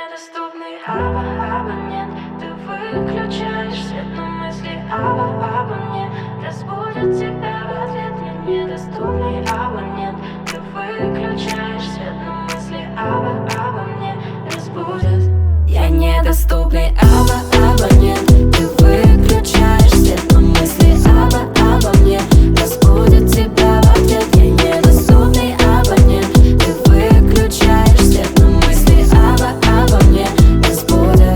недоступный абонент. Ты выключаешь свет, но мысли обо мне разбудят тебя в ответ. Я недоступный абонент. Ты выключаешь свет, но мысли обо мне разбудят. Я недоступный абонент. Ты выключаешь свет, но мысли обо мне разбудят тебя в ответ. Я недоступный абонент. Ты выключаешь свет, но мысли обо мне разбудят.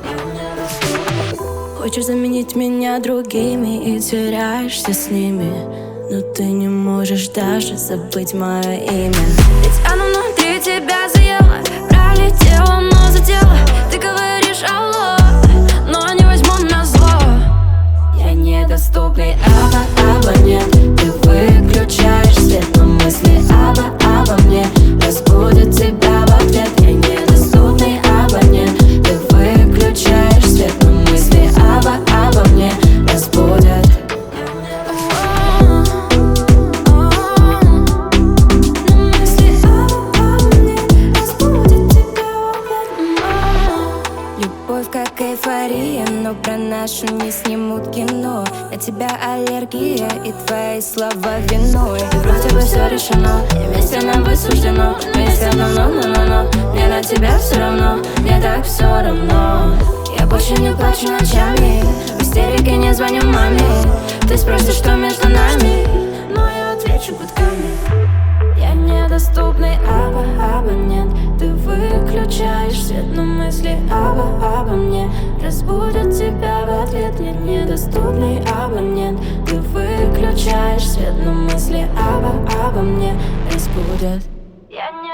Хочешь заменить меня другими и теряешься с ними, но ты не можешь даже забыть мое имя. Ведь оно внутри тебя заело, пролетело, но задело. Ты говоришь алло, но не возьму назло. Я недоступный абонент. Ты выключаешь свет, но мысли обо мне разбудят тебя в ответ. Я недоступный абонент. Ты выключаешь свет, но мысли обо мне разбудят. Любовь как эйфория, но про нашу не снимут кино. На тебя аллергия и твои слова виной. И вроде бы все решено, и вместе нам быть суждено. Но если но, мне на тебя все равно, мне так все равно. Я больше не плачу ночами, в истерике не звоню маме. Ты спросишь, что между нами, но я отвечу гудками. Я недоступный абонент. Ты выключаешь свет, но мысли обо мне разбудят тебя в ответ. Я недоступный абонент. Ты выключаешь свет, но мысли обо мне разбудят. Я